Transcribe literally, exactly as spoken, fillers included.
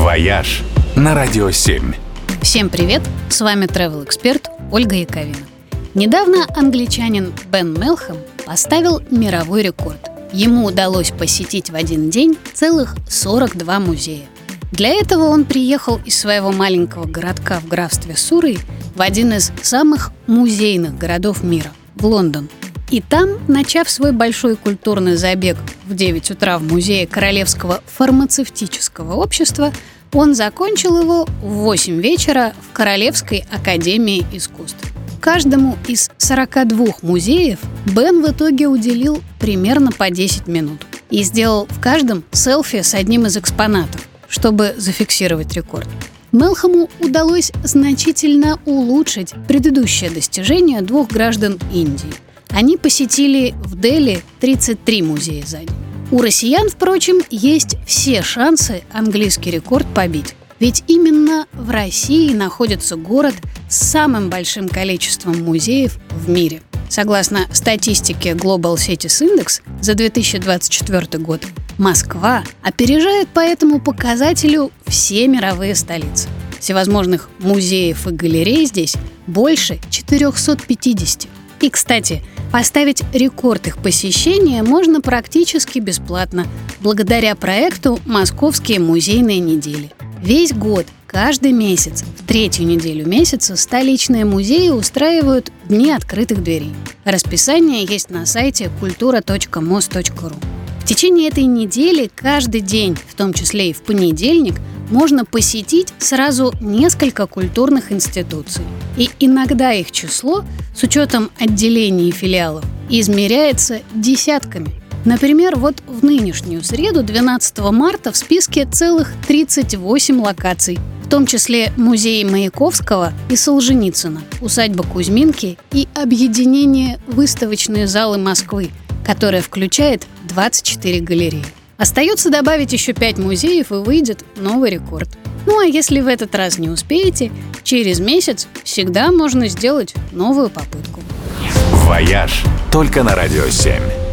«Вояж» на Радио семь. Всем привет! С вами travel-эксперт Ольга Яковина. Недавно англичанин Бен Мелхэм поставил мировой рекорд. Ему удалось посетить в один день целых сорок два музея. Для этого он приехал из своего маленького городка в графстве Суррей в один из самых музейных городов мира – в Лондон. И там, начав свой большой культурный забег в девять утра в музее Королевского фармацевтического общества, он закончил его в восемь вечера в Королевской академии искусств. Каждому из сорока двух музеев Бен в итоге уделил примерно по десять минут и сделал в каждом селфи с одним из экспонатов, чтобы зафиксировать рекорд. Мелхэму удалось значительно улучшить предыдущее достижение двух граждан Индии. Они посетили в Дели тридцать три музея за день. У россиян, впрочем, есть все шансы английский рекорд побить. Ведь именно в России находится город с самым большим количеством музеев в мире. Согласно статистике Global Cities Index за две тысячи двадцать четвёртый год, Москва опережает по этому показателю все мировые столицы. Всевозможных музеев и галерей здесь больше четыреста пятьдесят. И, кстати, поставить рекорд их посещения можно практически бесплатно, благодаря проекту «Московские музейные недели». Весь год, каждый месяц, в третью неделю месяца столичные музеи устраивают дни открытых дверей. Расписание есть на сайте культура точка мос точка ру. В течение этой недели каждый день, в том числе и в понедельник, можно посетить сразу несколько культурных институций. И иногда их число, с учетом отделений и филиалов, измеряется десятками. Например, вот в нынешнюю среду, двенадцатого марта, в списке целых тридцать восемь локаций, в том числе музей Маяковского и Солженицына, усадьба Кузьминки и объединение «Выставочные залы Москвы», которое включает двадцать четыре галереи. Остается добавить еще пять музеев, и выйдет новый рекорд. Ну а если в этот раз не успеете, через месяц всегда можно сделать новую попытку. «Вояж» только на Радио семь.